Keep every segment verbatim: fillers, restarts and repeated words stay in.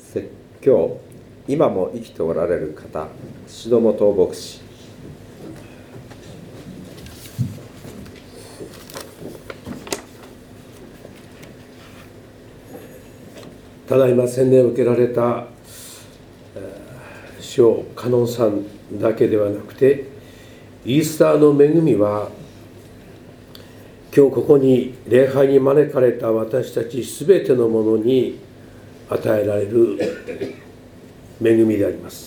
説教、今も生きておられる方、宍戸本牧師。 ただいま洗礼を受けられた師匠加納さんだけではなくて、イースターの恵みは今日ここに礼拝に招かれた私たちすべてのものに与えられる恵みであります。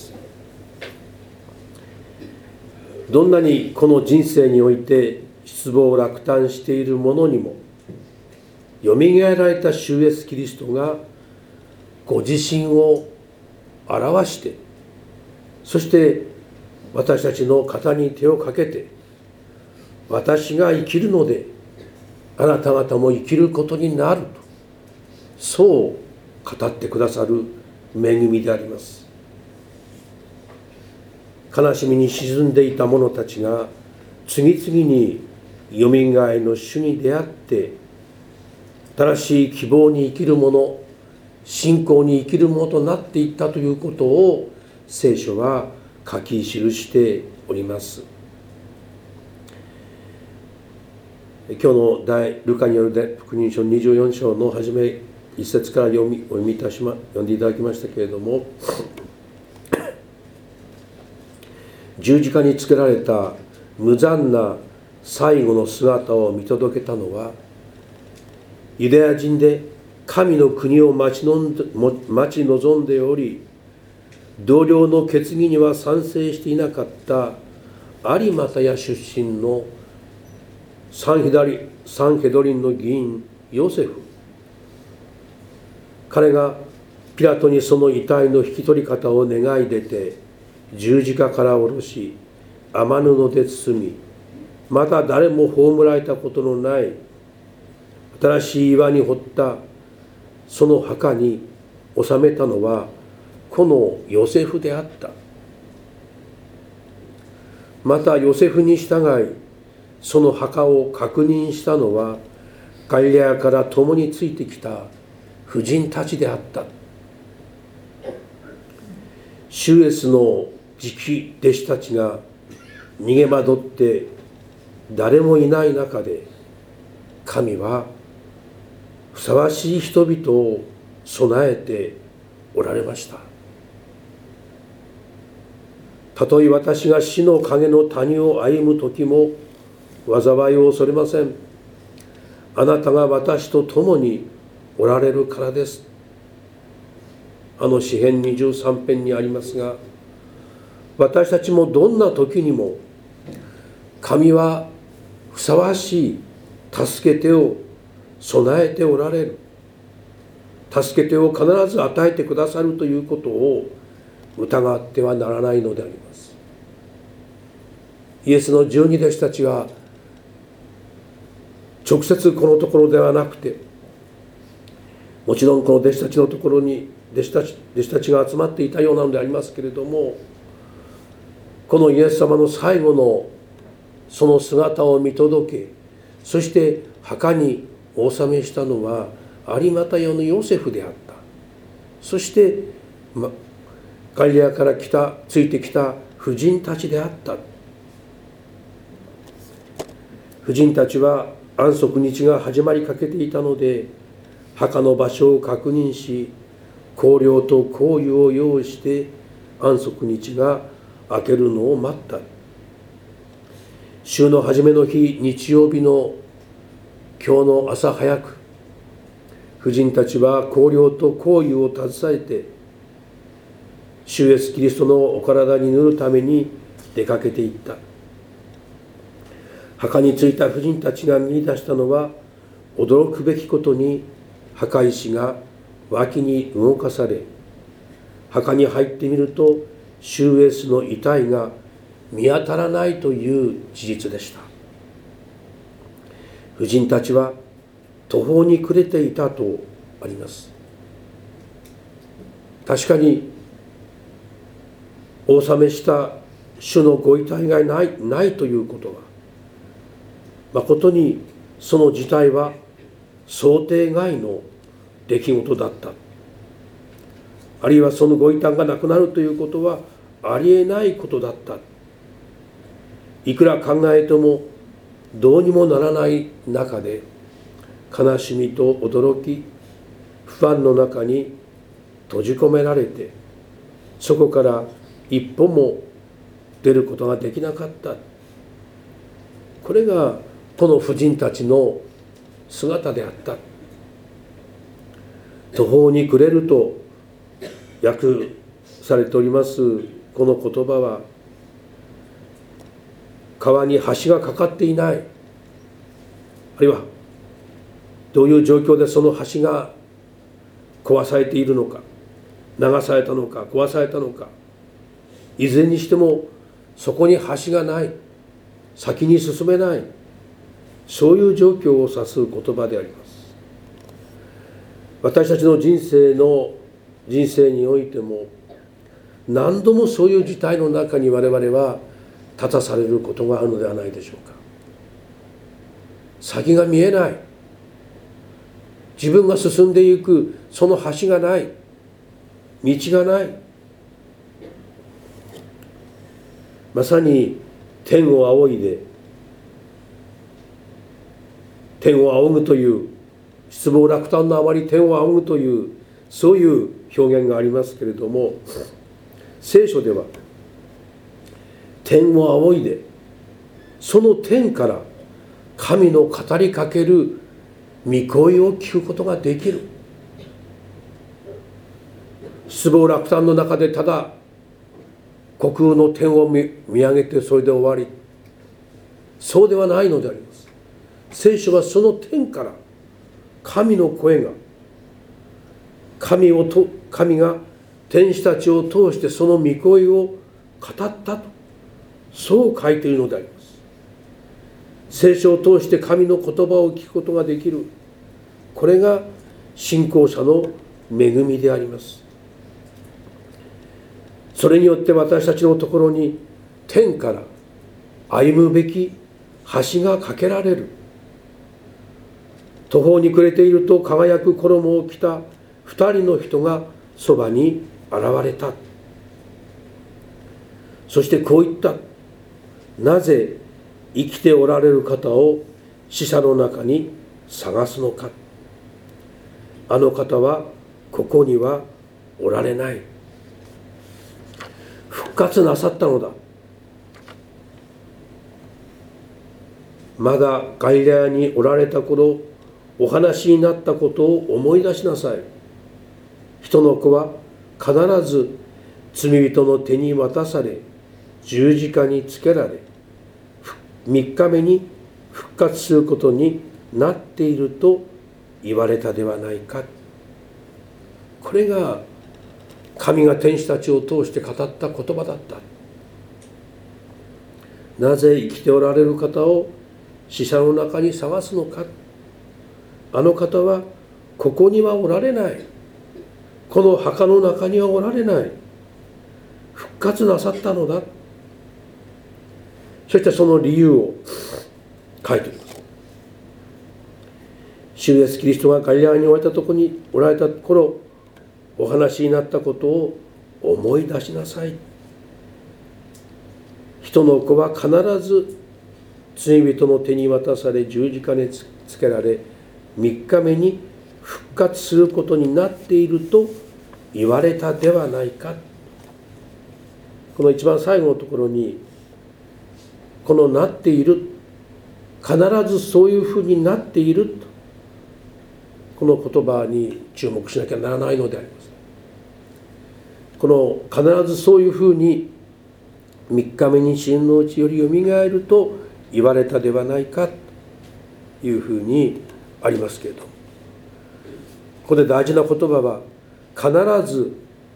どんなにこの人生において失望落胆している者にも、よみがえられた主イエスキリストがご自身を表して、そして私たちの肩に手をかけて、私が生きるのであなた方も生きることになると、そう語ってくださる恵みであります。悲しみに沈んでいた者たちが次々によみがえりの主に出会って、新しい希望に生きる者、信仰に生きるものとなっていったということを聖書は書き記しております。今日の大ルカによる福音書にじゅうよん章の初め一節から読みお読みいたしま読んでいただきましたけれども、十字架につけられた無残な最後の姿を見届けたのは、ユダヤ人で神の国を待ちのんで待ち望んでおり、同僚の決議には賛成していなかった有馬屋出身のサンヘダリサンヘドリンの議員ヨセフ。彼がピラトにその遺体の引き取り方を願い出て、十字架から下ろし雨布で包み、また誰も葬られたことのない新しい岩に掘ったその墓に収めたのはこのヨセフであった。またヨセフに従いその墓を確認したのはガリラヤから共についてきた婦人たちであった。主イエスの直弟子たちが逃げ惑って誰もいない中で、神はふさわしい人々を備えておられました。たとえ私が死の影の谷を歩む時も災いを恐れません。あなたが私と共におられるからです。あの詩編にじゅうさん編にありますが、私たちもどんな時にも神はふさわしい助け手を備えておられる、助け手を必ず与えてくださるということを疑ってはならないのであります。イエスの十二弟子たちは直接このところではなくて、もちろんこの弟子たちのところに弟子たち、弟子たちが集まっていたようなのでありますけれども、このイエス様の最後のその姿を見届け、そして墓にお納めしたのは有馬屋のヨセフであった。そして、ま、ガリラヤから来たついてきた婦人たちであった。婦人たちは安息日が始まりかけていたので、墓の場所を確認し、香料と香油を用意して安息日が明けるのを待った。週の初めの日、日曜日の今日の朝早く、婦人たちは香料と香油を携えて主イエスキリストのお体に塗るために出かけていった。墓に着いた婦人たちが見出したのは、驚くべきことに墓石が脇に動かされ、墓に入ってみると主イエスの遺体が見当たらないという事実でした。婦人たちは途方に暮れていたとあります。確かにお納めした主のご遺体がない、ないということは、誠にその事態は想定外の出来事だった。 あるいはそのご異端がなくなるということはありえないことだった。いくら考えてもどうにもならない中で、悲しみと驚き、不安の中に閉じ込められて、そこから一歩も出ることができなかった。これがこの婦人たちの姿であった。途方に暮れると訳されておりますこの言葉は、川に橋がかかっていない、あるいはどういう状況でその橋が壊されているのか、流されたのか壊されたのか、いずれにしてもそこに橋がない、先に進めない、そういう状況を指す言葉であります。私たちの人生の人生においても、何度もそういう事態の中に我々は立たされることがあるのではないでしょうか。先が見えない、自分が進んでいくその橋がない、道がない。まさに天を仰いで、天を仰ぐという、失望落胆のあまり天を仰ぐという、そういう表現がありますけれども、聖書では天を仰いで、その天から神の語りかける御声を聞くことができる。失望落胆の中でただ虚空の天を 見, 見上げてそれで終わり、そうではないのであります。聖書はその天から神の声が、神をと神が天使たちを通してその御声を語ったと、そう書いているのであります。聖書を通して神の言葉を聞くことができる、これが信仰者の恵みであります。それによって私たちのところに天から歩むべき橋が架けられる。途方に暮れていると輝く衣を着た二人の人がそばに現れた。そしてこう言った。なぜ生きておられる方を死者の中に探すのか。あの方はここにはおられない。復活なさったのだ。まだガリラヤにおられた頃、お話になったことを思い出しなさい。人の子は必ず罪人の手に渡され、十字架につけられ、三日目に復活することになっていると言われたではないか。これが神が天使たちを通して語った言葉だった。なぜ生きておられる方を死者の中に探すのか。あの方はここにはおられない。この墓の中にはおられない。復活なさったのだ。そしてその理由を書いております。主イエスキリストがガリラヤにおられたところにおられた頃、お話になったことを思い出しなさい。人の子は必ず罪人の手に渡され、十字架につけられ、三日目に復活することになっていると言われたではないか。この一番最後のところに、このなっている、必ずそういうふうになっていると、この言葉に注目しなきゃならないのであります。この必ずそういうふうに三日目に死のうちよりよみがえると言われたではないかというふうにありますけれども、ここで大事な言葉は、必ず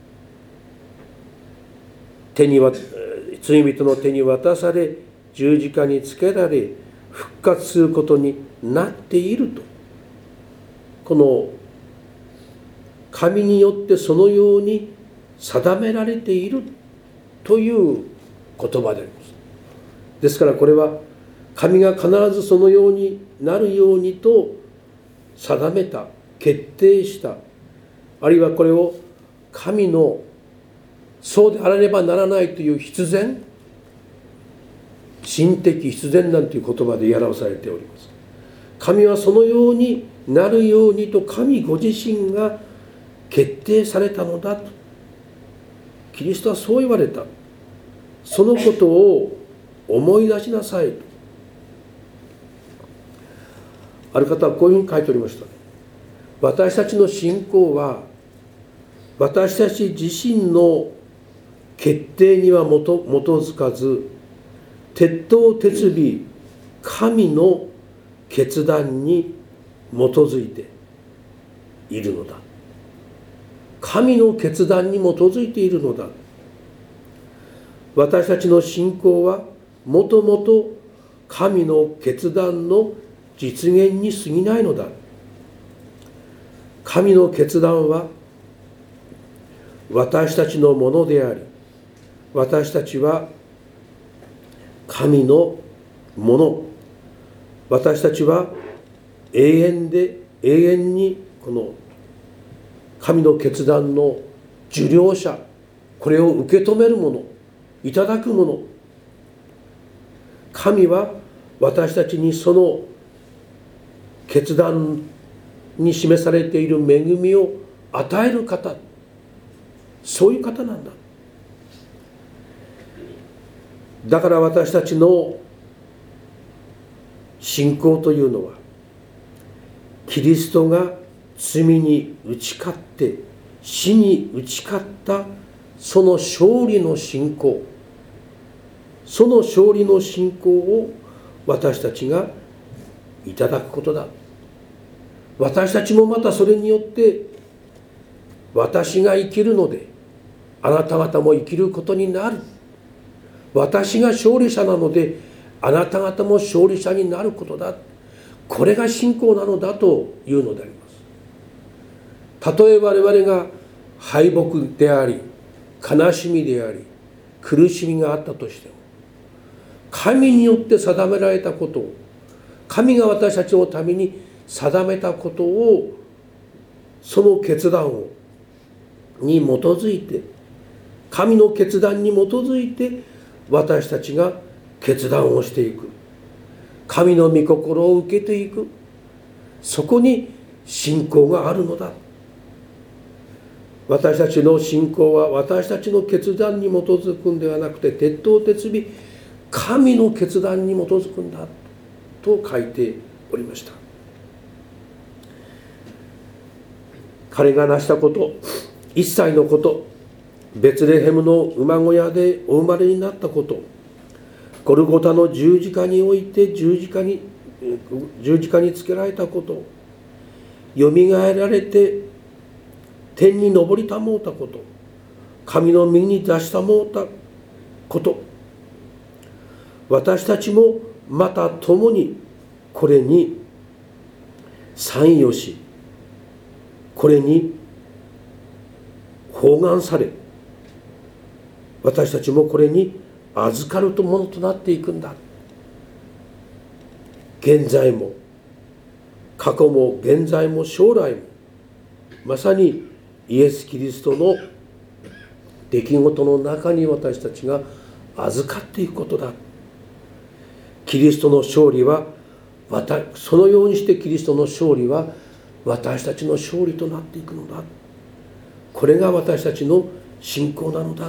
手に罪人の手に渡され、十字架につけられ、復活することになっていると、この神によってそのように定められているという言葉であります。ですからこれは神が必ずそのようになるようにと定めた、決定した、あるいはこれを神のそうであらねばならないという必然、神的必然なんていう言葉で表されております。神はそのようになるようにと神ご自身が決定されたのだと、キリストはそう言われた。そのことを思い出しなさいと。ある方はこういうふうに書いておりました。私たちの信仰は私たち自身の決定には基づかず、鉄頭鉄尾神の決断に基づいているのだ。神の決断に基づいているのだ。私たちの信仰はもともと神の決断の実現に過ぎないのだ。神の決断は私たちのものであり、私たちは神のもの、私たちは永遠で永遠にこの神の決断の受領者、これを受け止めるもの、いただくもの。神は私たちにその決断に示されている恵みを与える方、そういう方なんだ。だから私たちの信仰というのは、キリストが罪に打ち勝って死に打ち勝ったその勝利の信仰、その勝利の信仰を私たちがいただくことだ。私たちもまたそれによって、私が生きるのであなた方も生きることになる。私が勝利者なのであなた方も勝利者になることだ。これが信仰なのだというのであります。たとえ我々が敗北であり、悲しみであり、苦しみがあったとしても、神によって定められたことを、神が私たちのために定めたことを、その決断をに基づいて、神の決断に基づいて私たちが決断をしていく。神の御心を受けていく。そこに信仰があるのだ。私たちの信仰は私たちの決断に基づくんではなくて、鉄頭鉄尾神の決断に基づくんだと書いておりました。彼が成したこと、一切のこと、ベツレヘムの馬小屋でお生まれになったこと、ゴルゴタの十字架において十字架に十字架につけられたこと、よみがえられて天に昇りたもうたこと、神の右に出したもうたこと、私たちもまた共にこれに参与し、これに包含され、私たちもこれに預かるものとなっていくんだ。現在も過去も現在も将来も、まさにイエス・キリストの出来事の中に私たちが預かっていくことだ。キリストの勝利は、そのようにしてキリストの勝利は私たちの勝利となっていくのだ。これが私たちの信仰なのだ。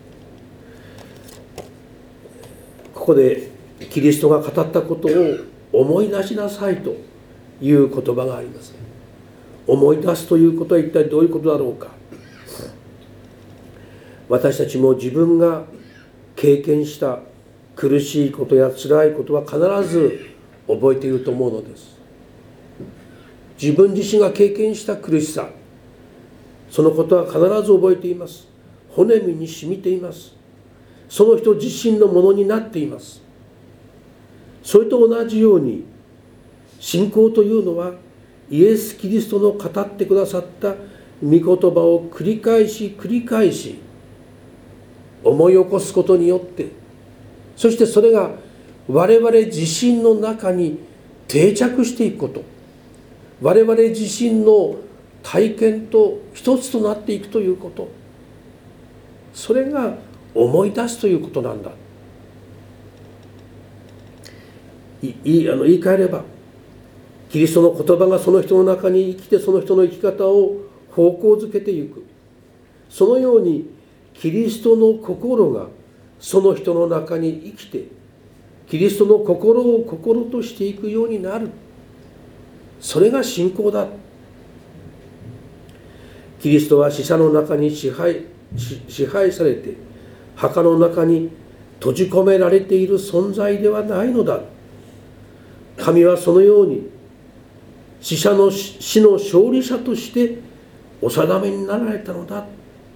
ここでキリストが語ったことを思い出しなさいという言葉があります。思い出すということは一体どういうことだろうか。私たちも自分が経験した苦しいことや辛いことは必ず覚えていると思うのです。自分自身が経験した苦しさ、そのことは必ず覚えています。骨身に染みています。その人自身のものになっています。それと同じように、信仰というのはイエス・キリストの語ってくださった御言葉を繰り返し繰り返し思い起こすことによって、そしてそれが我々自身の中に定着していくこと、我々自身の体験と一つとなっていくということ、それが思い出すということなんだ。いいあの言い換えれば、キリストの言葉がその人の中に生きて、その人の生き方を方向づけていく。そのようにキリストの心がその人の中に生きて、キリストの心を心としていくようになる。それが信仰だ。キリストは死者の中に支配、支配されて、墓の中に閉じ込められている存在ではないのだ。神はそのように死者の死の勝利者としてお定めになられたのだ。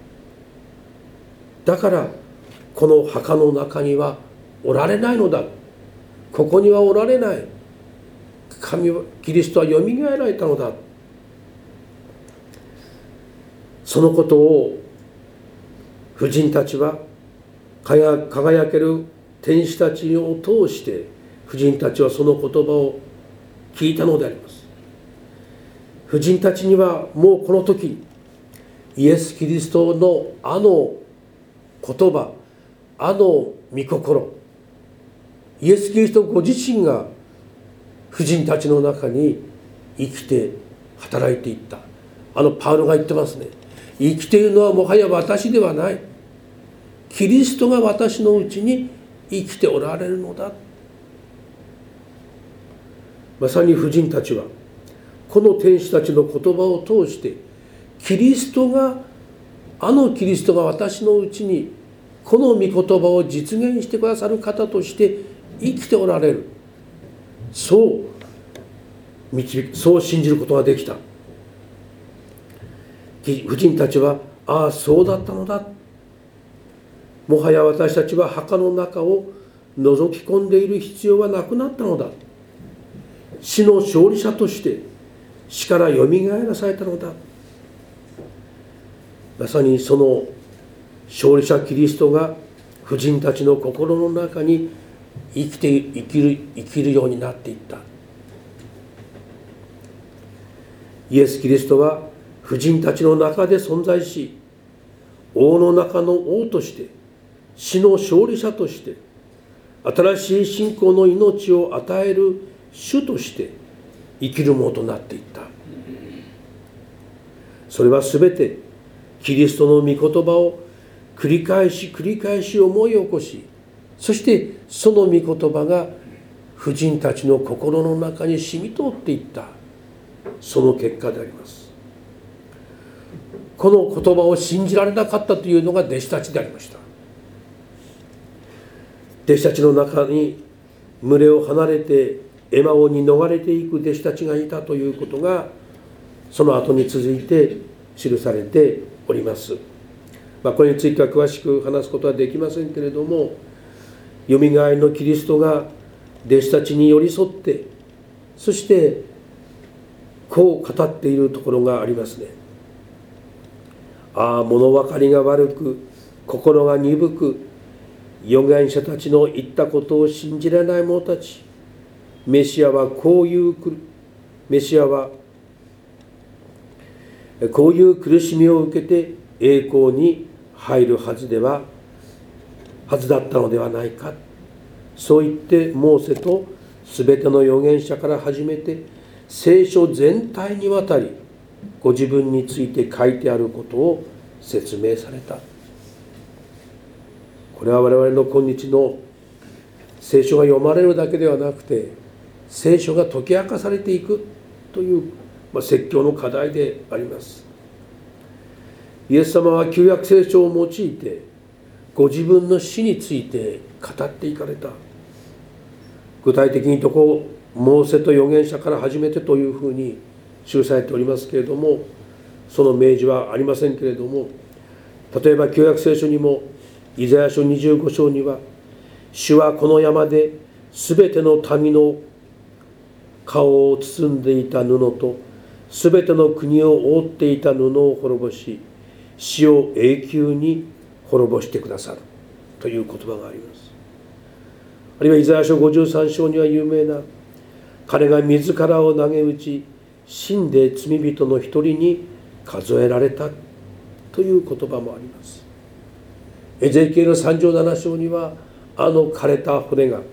だからこの墓の中にはおられないのだ。ここにはおられない。神は、キリストはよみがえられたのだ。そのことを婦人たちは、輝ける天使たちを通して婦人たちはその言葉を聞いたのであります。婦人たちにはもうこの時、イエス・キリストのあの言葉、あの御心、イエス・キリストご自身が婦人たちの中に生きて働いていった。あのパウロが言ってますね。生きているのはもはや私ではない。キリストが私のうちに生きておられるのだ。まさに婦人たちはこの天使たちの言葉を通して、キリストが、あのキリストが私のうちにこの御言葉を実現してくださる方として生きておられる、そう導き、そう信じることができた。婦人たちは、ああそうだったのだ、もはや私たちは墓の中を覗き込んでいる必要はなくなったのだ。死の勝利者として死からよみがえらされたのだ。まさにその勝利者キリストが婦人たちの心の中に生きて生きる生きるようになっていった。イエス・キリストは婦人たちの中で存在し、王の中の王として、死の勝利者として、新しい信仰の命を与える主として生きるものとなっていった。それはすべてキリストの御言葉を繰り返し繰り返し思い起こし、そしてその御言葉が婦人たちの心の中に染み通っていった、その結果であります。この言葉を信じられなかったというのが弟子たちでありました。弟子たちの中に群れを離れてエマオに逃れていく弟子たちがいたということが、その後に続いて記されております。まあ、これについては詳しく話すことはできませんけれども、よみがえりのキリストが弟子たちに寄り添って、そしてこう語っているところがありますね。ああ、物分かりが悪く、心が鈍く、預言者たちの言ったことを信じられない者たち、メシアはこういうメシアはこういう苦しみを受けて栄光に入るはずでははずだったのではないか。そう言ってモーセとすべての預言者から始めて聖書全体にわたりご自分について書いてあることを説明された。これは我々の今日の聖書が読まれるだけではなくて、聖書が解き明かされていくという、まあ、説教の課題であります。イエス様は旧約聖書を用いてご自分の死について語っていかれた。具体的にとこモーセと預言者から始めてというふうに記されておりますけれども、その明示はありませんけれども、例えば旧約聖書にもイザヤ書にじゅうご章には、主はこの山ですべての民の顔を包んでいた布とすべての国を覆っていた布を滅ぼし、死を永久に滅ぼしてくださるという言葉があります。あるいはイザヤ書ごじゅうさん章には有名な、彼が自らを投げ打ち死んで罪人の一人に数えられたという言葉もあります。エゼキエルさんじゅうなな章にはあの枯れた骨が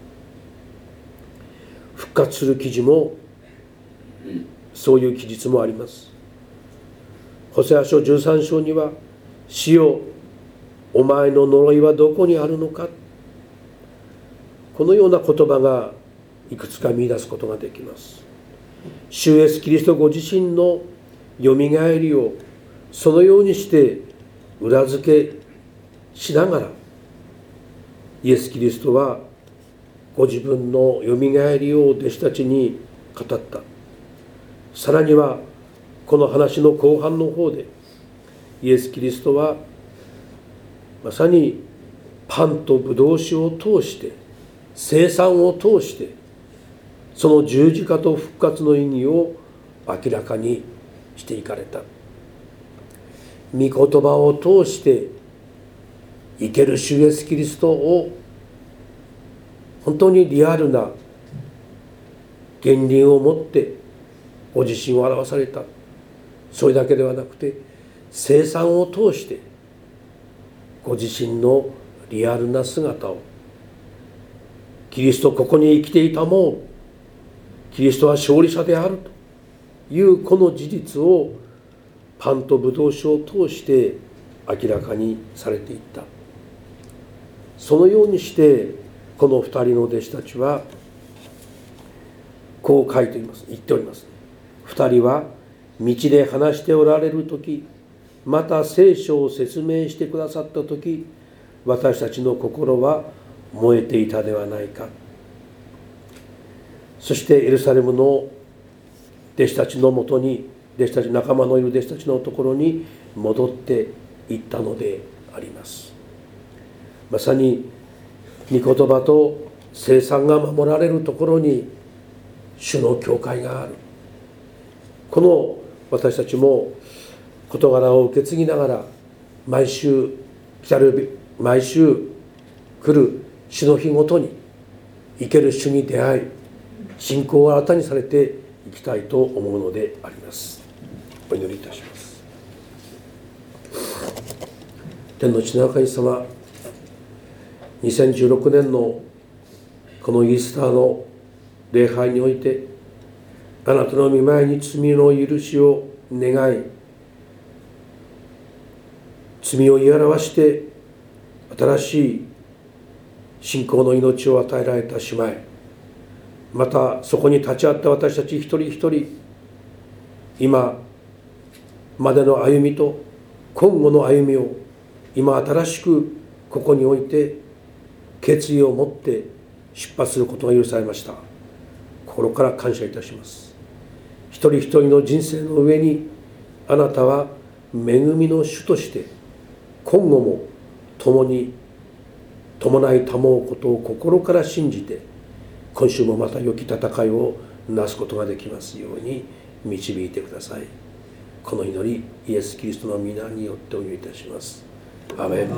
復活する記事も、そういう記述もあります。ホセア書じゅうさん章には、主よ、お前の呪いはどこにあるのか、このような言葉がいくつか見出すことができます。主イエスキリストご自身のよみがえりをそのようにして裏付けしながら、イエス・キリストはご自分のよみがえりを弟子たちに語った。さらにはこの話の後半の方で、イエス・キリストはまさにパンとブドウ酒を通して、生産を通して、その十字架と復活の意義を明らかにしていかれた。御言葉を通して生ける主イエスキリストを本当にリアルな原輪を持ってご自身を表された。それだけではなくて、生産を通してご自身のリアルな姿を、キリストここに生きていたもん、キリストは勝利者であるというこの事実をパンとブドウ酒を通して明らかにされていった。そのようにしてこの二人の弟子たちはこう書いています言っております。二人は道で話しておられる時、また聖書を説明してくださった時、私たちの心は燃えていたではないか。そしてエルサレムの弟子たちのもとに、弟子たち、仲間のいる弟子たちのところに戻っていったのであります。まさに御言葉と生産が守られるところに主の教会がある。この私たちも事柄を受け継ぎながら、毎週来たる毎週来る主の日ごとに生ける主に出会い、信仰を新たにされていきたいと思うのであります。お祈りいたします。天の地の神様、にせんじゅうろくねんのこのイースターの礼拝において、あなたの御前に罪の許しを願い、罪を言い表して新しい信仰の命を与えられた姉妹、またそこに立ち会った私たち一人一人、今までの歩みと今後の歩みを今新しくここにおいて決意を持って出発することが許されました。心から感謝いたします。一人一人の人生の上にあなたは恵みの主として今後も共に伴い保うことを心から信じて、今週もまた良き戦いをなすことができますように導いてください。この祈り、イエス・キリストの皆によってお祈りいたします。アーメン。